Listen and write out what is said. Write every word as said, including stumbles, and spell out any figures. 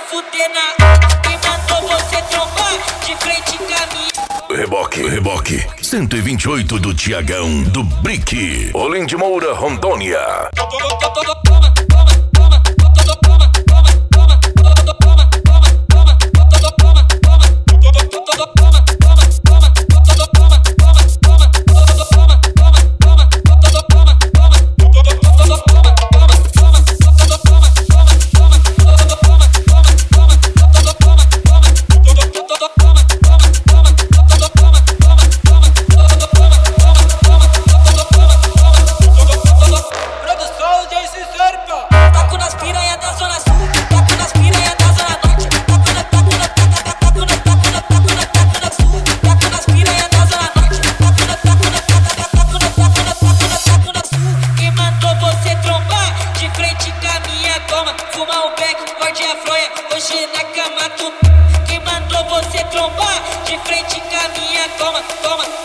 fuder na quem mandou você trombar de frente com a minha. Reboque, reboque, cento e vinte e oito do Tiagão, do Brick, Olim de Moura, Rondônia. Fumar o beck, morde a fronha, hoje na cama tu. Quem mandou você trombar de frente com a minha, toma, toma.